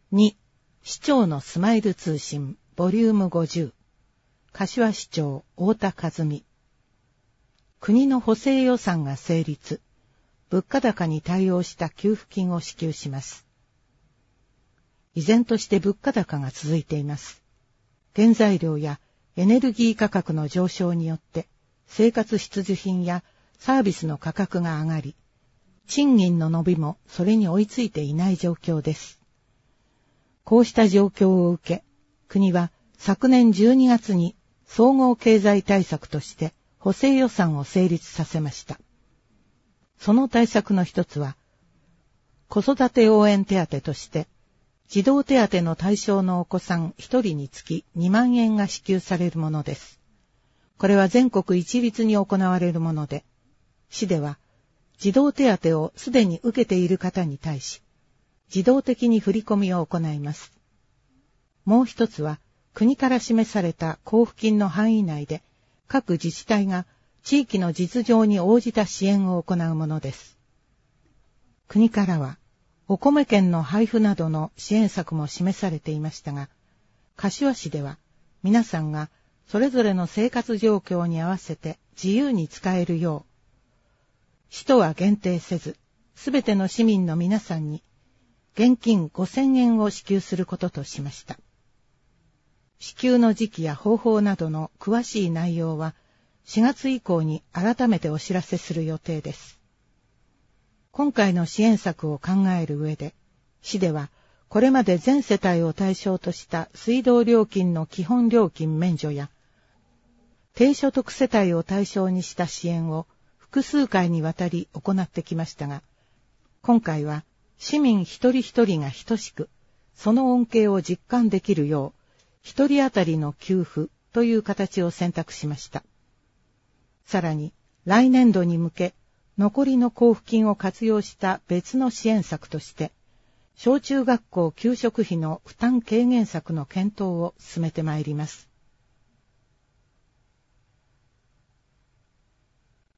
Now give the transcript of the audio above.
2、市長のスマイル通信、ボリューム50。柏市長、太田和美。国の補正予算が成立。物価高に対応した給付金を支給します。依然として物価高が続いています。原材料やエネルギー価格の上昇によって生活必需品やサービスの価格が上がり、賃金の伸びもそれに追いついていない状況です。こうした状況を受け、国は昨年12月に総合経済対策として補正予算を成立させました。その対策の一つは、子育て応援手当として、児童手当の対象のお子さん1人につき2万円が支給されるものです。これは全国一律に行われるもので、市では児童手当をすでに受けている方に対し、自動的に振り込みを行います。もう一つは、国から示された交付金の範囲内で、各自治体が地域の実情に応じた支援を行うものです。国からは、お米券の配布などの支援策も示されていましたが、柏市では皆さんがそれぞれの生活状況に合わせて自由に使えるよう、市とは限定せず、すべての市民の皆さんに現金5000円を支給することとしました。支給の時期や方法などの詳しい内容は4月以降に改めてお知らせする予定です。今回の支援策を考える上で、市ではこれまで全世帯を対象とした水道料金の基本料金免除や、低所得世帯を対象にした支援を複数回にわたり行ってきましたが、今回は市民一人一人が等しく、その恩恵を実感できるよう、一人当たりの給付という形を選択しました。さらに、来年度に向け、残りの交付金を活用した別の支援策として、小中学校給食費の負担軽減策の検討を進めてまいります。